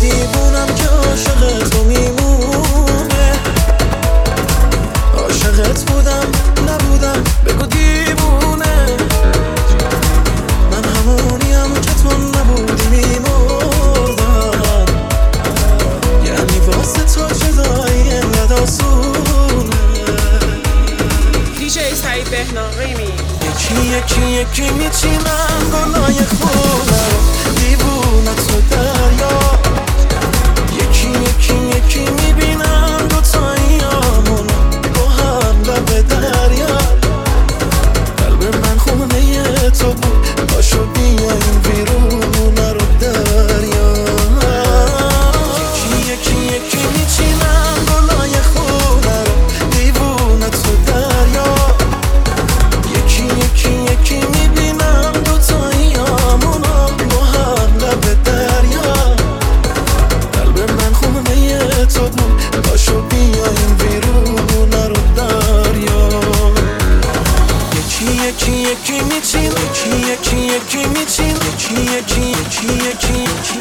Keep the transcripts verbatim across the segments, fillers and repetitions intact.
دیوونم که عاشق تو میمونه. عاشقت بودم نبودم بگو دیوونه. من همونیم که تو نبودی میمردم. یعنی واسه تو جدایی انقدر آسونه. دیجی سعید بهنام ریمی. یکی یکی یکی میچینم گلای خونه رو، دیوونت تو دریا. یکی یکی یکی میبینم دوتاییامونو با هم لب دریا. قلب من خونه تو بود، باشو بیایم بیرون رو دریا. یکی یکی یکی میچینم گلای خونه رو، دیوونت تو دریا. یکی یکی یکی میبینم دوتاییامونو با هم لب دریا. قلب من خونه تو بود، باشو بیایم بیرون رو دریا. یکی یکی یکی میچین، یکی یکی یکی میچین، یکی یکی یکی یکی یکی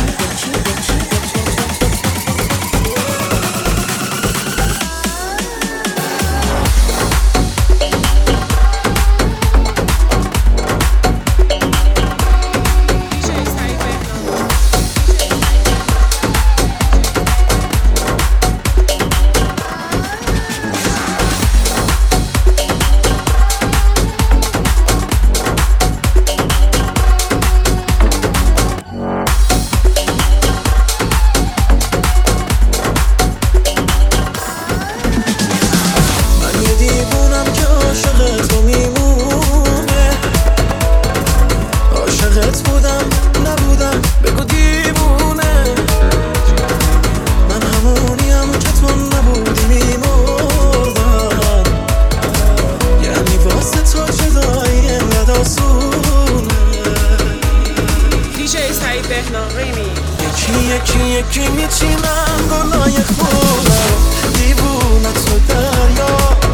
یکی یکی میچینم گلای خونه رو، دیوونت تو دریا.